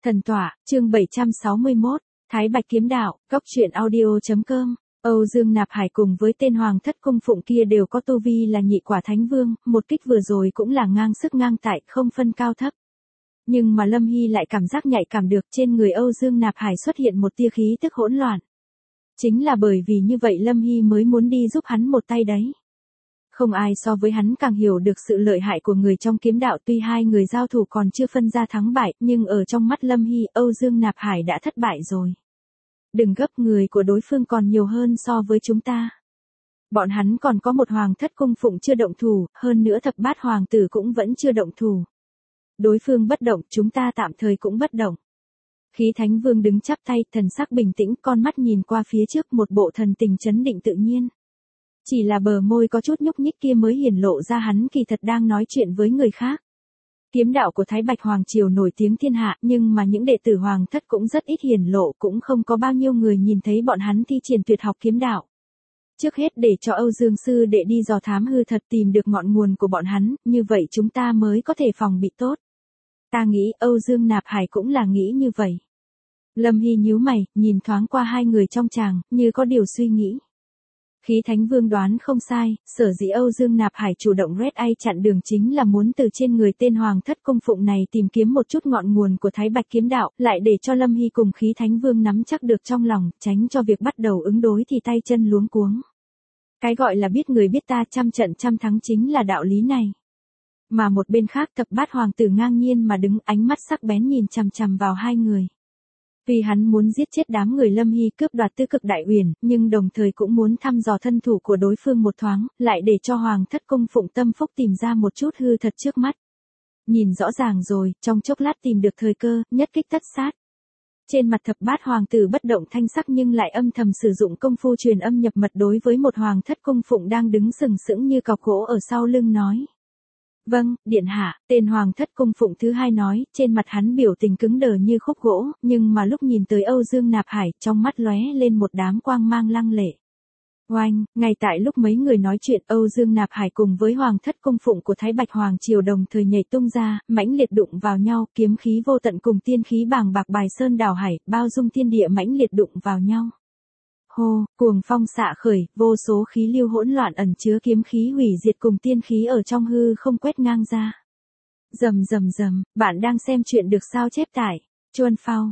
Thần tọa, chương 761, Thái Bạch kiếm đạo, góc truyện audio.com. Âu Dương Nạp Hải cùng với tên Hoàng Thất Cung Phụng kia đều có tu vi là nhị quả thánh vương, một kích vừa rồi cũng là ngang sức ngang tại, không phân cao thấp. Nhưng mà Lâm Hy lại cảm giác nhạy cảm được trên người Âu Dương Nạp Hải xuất hiện một tia khí tức hỗn loạn. Chính là bởi vì như vậy Lâm Hy mới muốn đi giúp hắn một tay đấy. Không ai so với hắn càng hiểu được sự lợi hại của người trong kiếm đạo, tuy hai người giao thủ còn chưa phân ra thắng bại, nhưng ở trong mắt Lâm Hy, Âu Dương Nạp Hải đã thất bại rồi. Đừng gấp, người của đối phương còn nhiều hơn so với chúng ta. Bọn hắn còn có một Hoàng Thất Cung Phụng chưa động thủ, hơn nữa thập bát hoàng tử cũng vẫn chưa động thủ. Đối phương bất động, chúng ta tạm thời cũng bất động. Khí Thánh Vương đứng chắp tay, thần sắc bình tĩnh, con mắt nhìn qua phía trước, một bộ thần tình trấn định tự nhiên. Chỉ là bờ môi có chút nhúc nhích kia mới hiển lộ ra hắn kỳ thật đang nói chuyện với người khác. Kiếm đạo của Thái Bạch Hoàng Triều nổi tiếng thiên hạ, nhưng mà những đệ tử Hoàng Thất cũng rất ít hiển lộ, cũng không có bao nhiêu người nhìn thấy bọn hắn thi triển tuyệt học kiếm đạo. Trước hết để cho Âu Dương Sư Đệ đi dò thám hư thật, tìm được ngọn nguồn của bọn hắn, như vậy chúng ta mới có thể phòng bị tốt. Ta nghĩ Âu Dương Nạp Hải cũng là nghĩ như vậy. Lâm Hy nhíu mày, nhìn thoáng qua hai người trong tràng, như có điều suy nghĩ. Khí Thánh Vương đoán không sai, sở dĩ Âu Dương Nạp Hải chủ động Red Eye chặn đường chính là muốn từ trên người tên Hoàng Thất Cung Phụng này tìm kiếm một chút ngọn nguồn của Thái Bạch kiếm đạo, lại để cho Lâm Hy cùng Khí Thánh Vương nắm chắc được trong lòng, tránh cho việc bắt đầu ứng đối thì tay chân luống cuống. Cái gọi là biết người biết ta, trăm trận trăm thắng chính là đạo lý này. Mà một bên khác thập bát hoàng tử ngang nhiên mà đứng, ánh mắt sắc bén nhìn chằm chằm vào hai người. Vì hắn muốn giết chết đám người Lâm Hy, cướp đoạt Tứ Cực Đại Uyển, nhưng đồng thời cũng muốn thăm dò thân thủ của đối phương một thoáng, lại để cho Hoàng Thất Cung Phụng tâm phúc tìm ra một chút hư thật trước mắt. Nhìn rõ ràng rồi, trong chốc lát tìm được thời cơ, nhất kích tất sát. Trên mặt thập bát hoàng tử bất động thanh sắc nhưng lại âm thầm sử dụng công phu truyền âm nhập mật đối với một Hoàng Thất Cung Phụng đang đứng sừng sững như cọc gỗ ở sau lưng nói. Vâng, điện hạ, tên Hoàng Thất Cung Phụng thứ hai nói, trên mặt hắn biểu tình cứng đờ như khúc gỗ, nhưng mà lúc nhìn tới Âu Dương Nạp Hải, trong mắt lóe lên một đám quang mang lăng lệ. Oanh, ngay tại lúc mấy người nói chuyện, Âu Dương Nạp Hải cùng với Hoàng Thất Cung Phụng của Thái Bạch Hoàng Triều đồng thời nhảy tung ra, mãnh liệt đụng vào nhau, kiếm khí vô tận cùng tiên khí bàng bạc bài sơn đảo hải, bao dung thiên địa mãnh liệt đụng vào nhau. Hô, cuồng phong xạ khởi, vô số khí lưu hỗn loạn ẩn chứa kiếm khí hủy diệt cùng tiên khí ở trong hư không quét ngang ra. Rầm rầm rầm, bạn đang xem chuyện được sao chép tải. Chuan Phao,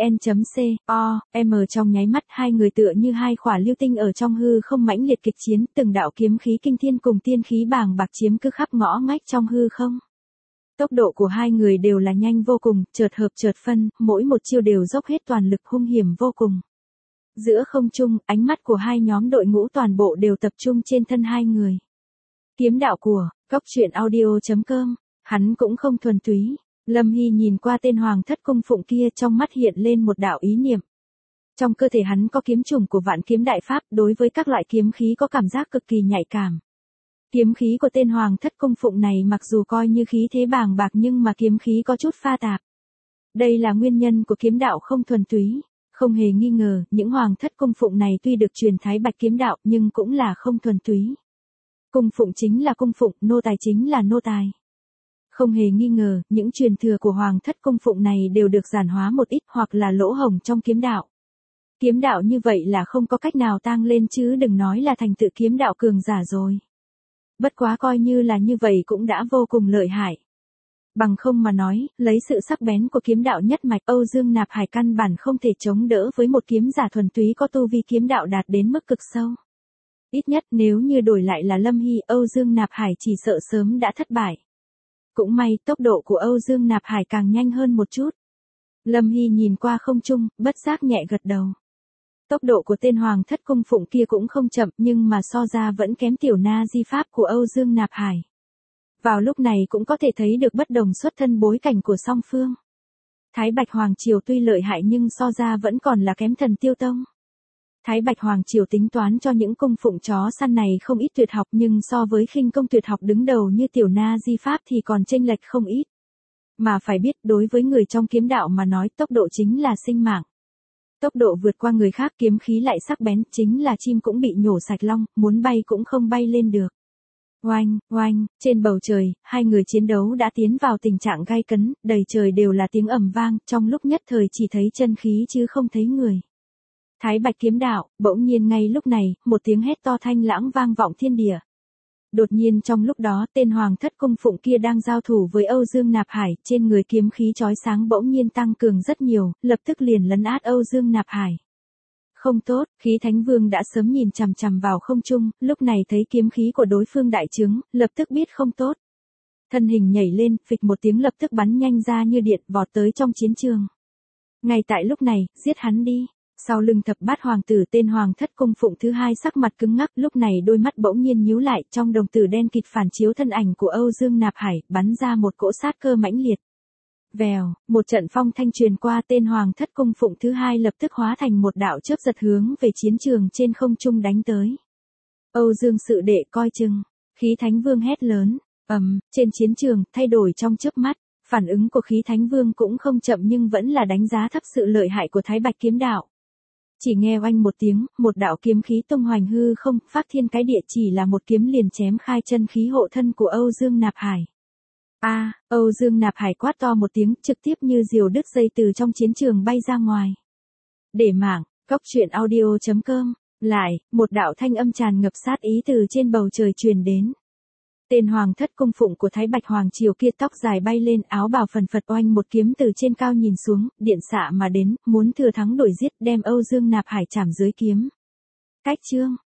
vn.co.m trong nháy mắt hai người tựa như hai khỏa lưu tinh ở trong hư không mãnh liệt kịch chiến, từng đạo kiếm khí kinh thiên cùng tiên khí bàng bạc chiếm cứ khắp ngõ ngách trong hư không. Tốc độ của hai người đều là nhanh vô cùng, chợt hợp chợt phân, mỗi một chiêu đều dốc hết toàn lực hung hiểm vô cùng. Giữa không trung, ánh mắt của hai nhóm đội ngũ toàn bộ đều tập trung trên thân hai người. Kiếm đạo của, góc truyện audio.com, hắn cũng không thuần túy. Lâm Hy nhìn qua tên Hoàng Thất Cung Phụng kia, trong mắt hiện lên một đạo ý niệm. Trong cơ thể hắn có kiếm trùng của Vạn Kiếm Đại Pháp, đối với các loại kiếm khí có cảm giác cực kỳ nhạy cảm. Kiếm khí của tên Hoàng Thất Cung Phụng này mặc dù coi như khí thế bàng bạc nhưng mà kiếm khí có chút pha tạp. Đây là nguyên nhân của kiếm đạo không thuần túy. Không hề nghi ngờ, những Hoàng Thất Cung Phụng này tuy được truyền Thái Bạch kiếm đạo nhưng cũng là không thuần túy. Cung Phụng chính là cung phụng, nô tài chính là nô tài. Không hề nghi ngờ, những truyền thừa của Hoàng Thất Cung Phụng này đều được giản hóa một ít hoặc là lỗ hổng trong kiếm đạo. Kiếm đạo như vậy là không có cách nào tăng lên chứ đừng nói là thành tựu kiếm đạo cường giả rồi. Bất quá coi như là như vậy cũng đã vô cùng lợi hại. Bằng không mà nói, lấy sự sắc bén của kiếm đạo nhất mạch, Âu Dương Nạp Hải căn bản không thể chống đỡ với một kiếm giả thuần túy có tu vi kiếm đạo đạt đến mức cực sâu. Ít nhất nếu như đổi lại là Lâm Hy, Âu Dương Nạp Hải chỉ sợ sớm đã thất bại. Cũng may, tốc độ của Âu Dương Nạp Hải càng nhanh hơn một chút. Lâm Hy nhìn qua không trung, bất giác nhẹ gật đầu. Tốc độ của tên Hoàng Thất Cung Phụng kia cũng không chậm nhưng mà so ra vẫn kém tiểu na di pháp của Âu Dương Nạp Hải. Vào lúc này cũng có thể thấy được bất đồng xuất thân bối cảnh của song phương. Thái Bạch Hoàng Triều tuy lợi hại nhưng so ra vẫn còn là kém Thần Tiêu Tông. Thái Bạch Hoàng Triều tính toán cho những cung phụng chó săn này không ít tuyệt học nhưng so với khinh công tuyệt học đứng đầu như tiểu na di pháp thì còn chênh lệch không ít. Mà phải biết đối với người trong kiếm đạo mà nói tốc độ chính là sinh mạng. Tốc độ vượt qua người khác, kiếm khí lại sắc bén, chính là chim cũng bị nhổ sạch long, muốn bay cũng không bay lên được. Oanh, oanh, trên bầu trời, hai người chiến đấu đã tiến vào tình trạng gay cấn, đầy trời đều là tiếng ầm vang, trong lúc nhất thời chỉ thấy chân khí chứ không thấy người. Thái Bạch kiếm đạo, bỗng nhiên ngay lúc này, một tiếng hét to thanh lãng vang vọng thiên địa. Đột nhiên trong lúc đó, tên Hoàng Thất Cung Phụng kia đang giao thủ với Âu Dương Nạp Hải, trên người kiếm khí chói sáng bỗng nhiên tăng cường rất nhiều, lập tức liền lấn át Âu Dương Nạp Hải. Không tốt, Khí Thánh Vương đã sớm nhìn chằm chằm vào không trung, lúc này thấy kiếm khí của đối phương đại trướng, lập tức biết không tốt. Thân hình nhảy lên, phịch một tiếng lập tức bắn nhanh ra như điện vọt tới trong chiến trường. Ngay tại lúc này, giết hắn đi. Sau lưng thập bát hoàng tử tên Hoàng Thất Cung Phụng thứ hai sắc mặt cứng ngắc, lúc này đôi mắt bỗng nhiên nhíu lại, trong đồng tử đen kịt phản chiếu thân ảnh của Âu Dương Nạp Hải, bắn ra một cỗ sát cơ mãnh liệt. Vèo, một trận phong thanh truyền qua, tên Hoàng Thất Cung Phụng thứ hai lập tức hóa thành một đạo chớp giật hướng về chiến trường trên không trung đánh tới. Âu Dương sự đệ coi chừng, Khí Thánh Vương hét lớn, trên chiến trường, thay đổi trong chớp mắt, phản ứng của Khí Thánh Vương cũng không chậm nhưng vẫn là đánh giá thấp sự lợi hại của Thái Bạch kiếm đạo. Chỉ nghe oanh một tiếng, một đạo kiếm khí tung hoành hư không, phác thiên cái địa, chỉ là một kiếm liền chém khai chân khí hộ thân của Âu Dương Nạp Hải. Âu Dương Nạp Hải quát to một tiếng, trực tiếp như diều đứt dây từ trong chiến trường bay ra ngoài. Để mạng, coctruyện.audio.com, lại, một đạo thanh âm tràn ngập sát ý từ trên bầu trời truyền đến. Tên Hoàng Thất Cung Phụng của Thái Bạch Hoàng Triều kia tóc dài bay lên, áo bào phần phật, oanh một kiếm từ trên cao nhìn xuống, điện xạ mà đến, muốn thừa thắng đuổi giết, đem Âu Dương Nạp Hải chảm dưới kiếm. Cách chương